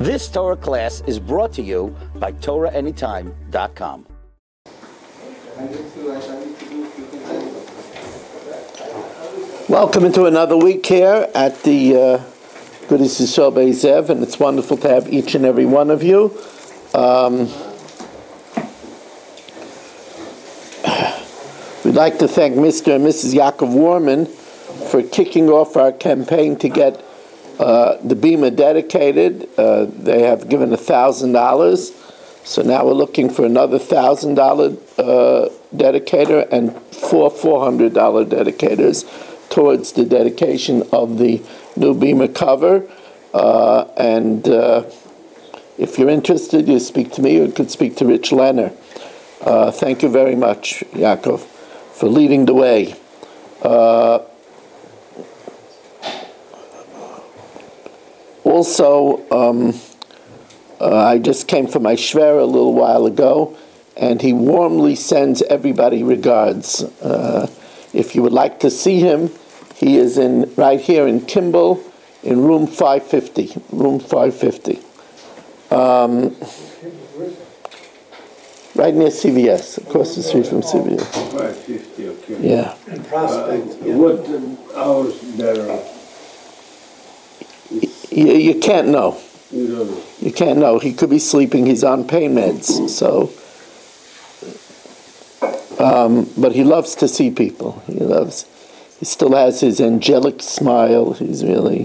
This Torah class is brought to you by TorahAnytime.com. Welcome into another week here at the Gudas Yisrael Beis Zev, and it's wonderful to have each and every one of you. We'd like to thank Mr. and Mrs. Yaakov Warman for kicking off our campaign to get the Bima dedicated. They have given $1,000, so now we're looking for another $1,000 dedicator and four $400 dedicators towards the dedication of the new Bima cover. And if you're interested, you speak to me, or you could speak to Rich Lenner. Thank you very much, Yaakov, for leading the way. Also, I just came from my shver a little while ago, and he warmly sends everybody regards. If you would like to see him, he is right here in Kimball, in room 550. Room 550. Right near CVS, across the street from CVS. 550, okay. Yeah. And Prospect. What hours better? You can't know. You don't know. You can't know. He could be sleeping. He's on pain meds. So, but he loves to see people. He still has his angelic smile. He's really.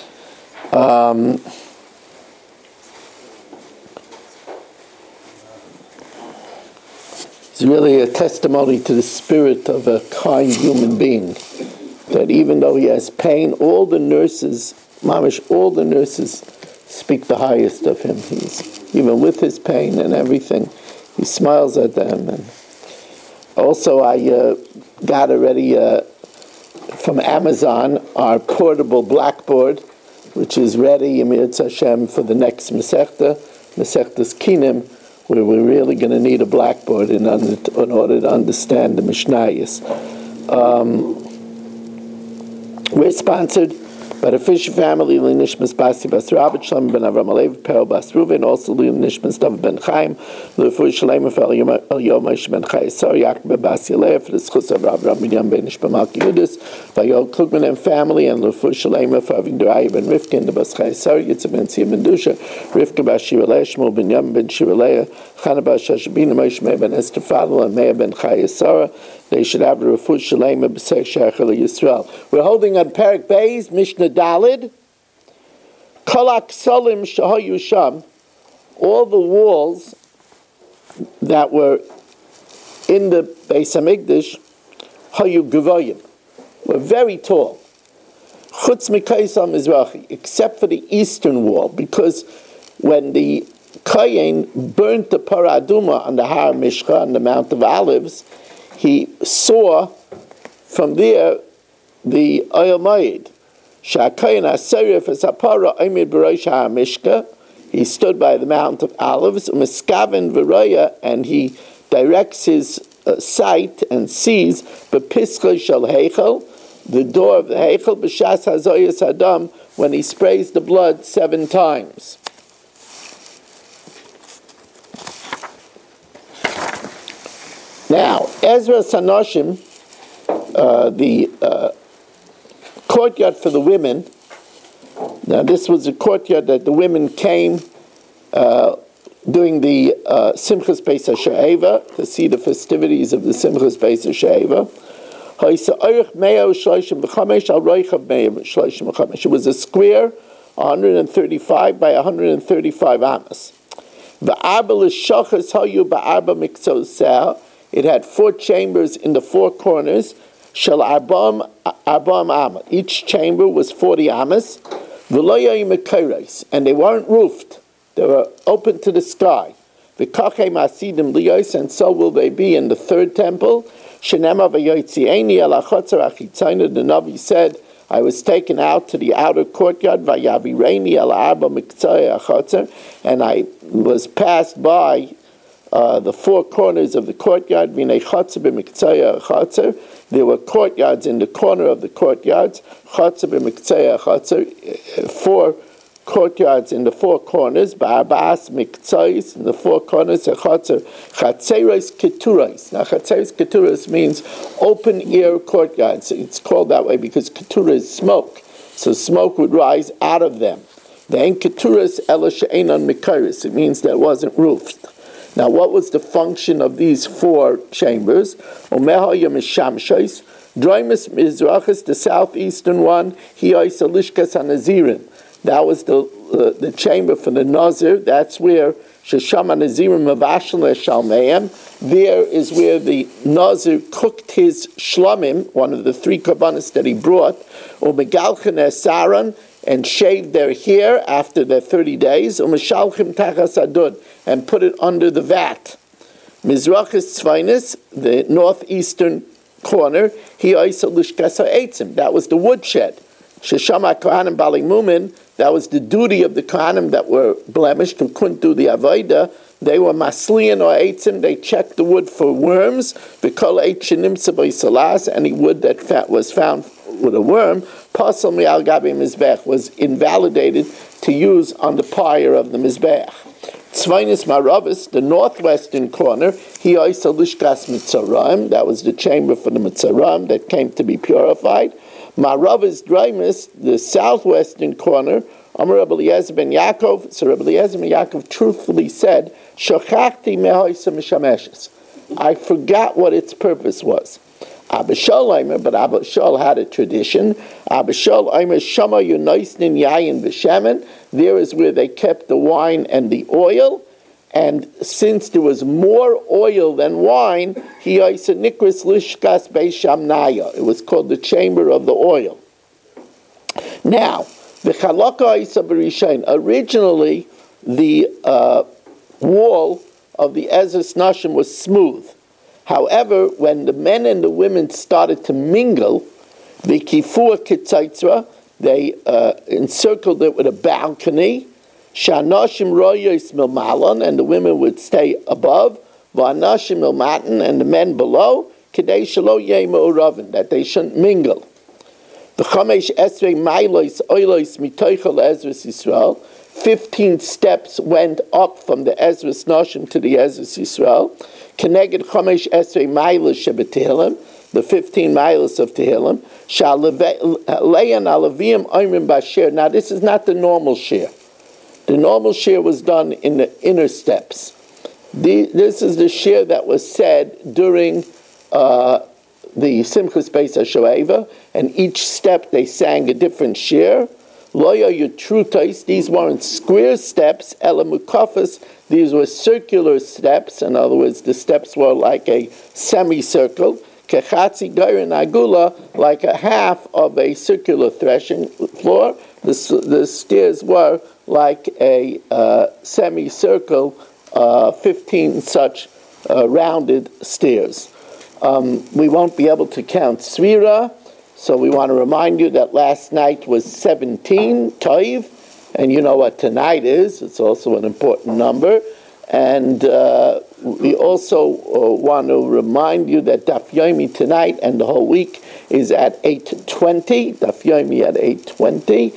It's really a testimony to the spirit of a kind human being. That even though he has pain, all the nurses speak the highest of him. He's, even with his pain and everything, he smiles at them. And also, I got already from Amazon our portable blackboard, which is ready, Yemir Hashem, for the next Masechtas Kinim, where we're really going to need a blackboard in order to understand the Mishnayos. We're sponsored by the Fisher family, Nishmas Basi Bas Rabbi Shalom ben Avram Alev, Perel Bas Ruven, also Nishmas David ben Chaim, Lefu Shalem for El Yom Aish ben Chayesar, Yaakov Bas Yaleh, for the Schus of Rabbi Binyan ben Ish Malki Yudis, Vayol Klugman and family, and Lefu Shalem for Avin Durai ben Rivka, and the Bas Chayesar, Yitzhak ben Tzia ben Dusha, Rivka Bas Shiraleh, Shmuel ben Yam ben Shiraleh, Chana Bas Shashabina, Moshe ben Esther Fadl, and Meir ben Chayesar. They should have the Refuah Shalema B'Sech Shechel Yisrael. We're holding on Perek Beis, Mishnah Dalid. Kolak Solim Shahayu Sham. All the walls that were in the Beis Hamikdash, Hayu Gavoyim, were very tall. Chutz Mikaisam Mizrachi, except for the eastern wall, because when the Kayin burnt the Paraduma on the Har Mishcha, on the Mount of Olives, he saw from there the Oyel Moed. Sha'akayin HaSerif HaSapara Omed B'Rosh HaMishka. He stood by the Mount of Olives, Umeskaven V'Roya, and he directs his sight and sees B'Piskei Shel Heichel, the door of the Heichel, B'Shas HaZoyas Hadam, when he sprays the blood 7 times. Now, Ezra Sanoshim, the courtyard for the women. Now, this was a courtyard that the women came during the Simchas Beis HaShe'eva to see the festivities of the Simchas Beis HaShe'eva. It was a square, 135 by 135 amas. It had 4 chambers in the 4 corners. Shel arbam amad. Each chamber was 40 amas. And they weren't roofed. They were open to the sky. And so will they be in the 3rd temple. The Navi said, I was taken out to the outer courtyard, and I was passed by the 4 corners of the courtyard. There were courtyards in the corner of the courtyards. 4 courtyards in the four corners, ba'arbas miktzais, in the four corners, chatzeros keturos. Now, chatzeros keturos means open-air courtyards. It's called that way because ketura is smoke, so smoke would rise out of them. The ein keturos ela she'enon mikaris. It means that it wasn't roofed. Now, what was the function of these four chambers? Omeha yamishamshos. Droimus Mizrachis, the southeastern one, Hiyaisa Lishkas HaNazirim. That was the chamber for the Nazir. That's where Shesham HaNazirim Mavashal Shalmeim. There is where the Nazir cooked his shlamim, one of the three korbanos that he brought, Umegalchen Esaron, and shaved their hair after their 30 days, Umeshalchim Tachas Adud, and put it under the vat. Mizrachis Tzvainis, the northeastern corner, that was the woodshed. Sheshama Kohanim Bali Mumin, that was the duty of the Kohanim that were blemished, who couldn't do the Avodah. They were Maslian or Eitzim, they checked the wood for worms, B'kol Eitzinim Sabai Salas, any wood that was found with a worm, Pasal Mi'al Gabi Mizbech, was invalidated to use on the pyre of the Mizbech. Tzvainis Maravis, the northwestern corner, Hiyaisa Lishkas Mitzarim, that was the chamber for the Mitzarim that came to be purified. Maravis Draimis, the southwestern corner, Amar Rabbi Eliezer ben Yaakov, so Rabbi Eliezer ben Yaakov truthfully said, Shochachti mehoisa mishameshes. I forgot what its purpose was. Abba Shaul Aimer, but Abba Shaul had a tradition. Abba Shaul Aimer Shama Yunoisnin Yayin B'Shemen. There is where they kept the wine and the oil. And since there was more oil than wine, he Yaisa Nikris Lishkas Beishamnaya. It was called the chamber of the oil. Now, the Chalaka Isa B'Rishain. Originally, the wall of the Ezras Nashim was smooth. However, when the men and the women started to mingle, the kifua kitzaitzra, they encircled it with a balcony. Shanashim royos milmalon, and the women would stay above. Vanashim milmatan, and the men below. Kedei shelo yemo ravin, that they shouldn't mingle. The chamesh esrei mailos oilos mitoichel Ezras Yisrael. 15 steps went up from the Ezras Nashim to the Ezras Yisrael. Keneged Chomesh Esrei Mailas Shebetehillim, the 15 miles of Tehillim. Shaleyan Alavim Oimrim Basher. Now, this is not the normal share. The normal share was done in the inner steps. This is the share that was said during the Simchas Beis HaShoeva, and each step they sang a different share. Loya Yutrutais, these weren't square steps, Elamukafas, these were circular steps. In other words, the steps were like a semicircle. Kechatzi Gairin Agula, like a half of a circular threshing floor. The stairs were like a semicircle, 15 such rounded stairs. We won't be able to count Svira, so we want to remind you that last night was 17, Toiv, and you know what tonight is. It's also an important number. And we also want to remind you that Daf Yomi tonight and the whole week is at 8:20. Daf Yomi at 8:20.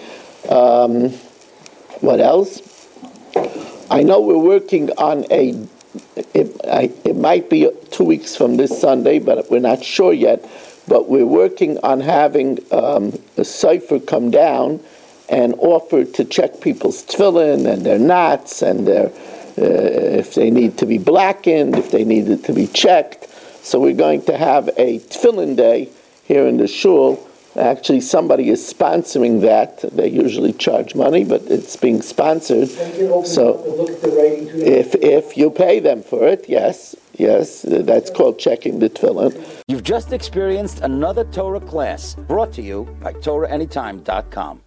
What else? I know we're working on it might be 2 weeks from this Sunday, but we're not sure yet. But we're working on having a cipher come down and offer to check people's tefillin and their knots and their if they need to be blackened, if they needed to be checked. So we're going to have a tefillin day here in the shul. Actually, somebody is sponsoring that. They usually charge money, but it's being sponsored. So if you pay them for it, yes, that's called checking the tefillin. You've just experienced another Torah class brought to you by TorahAnytime.com.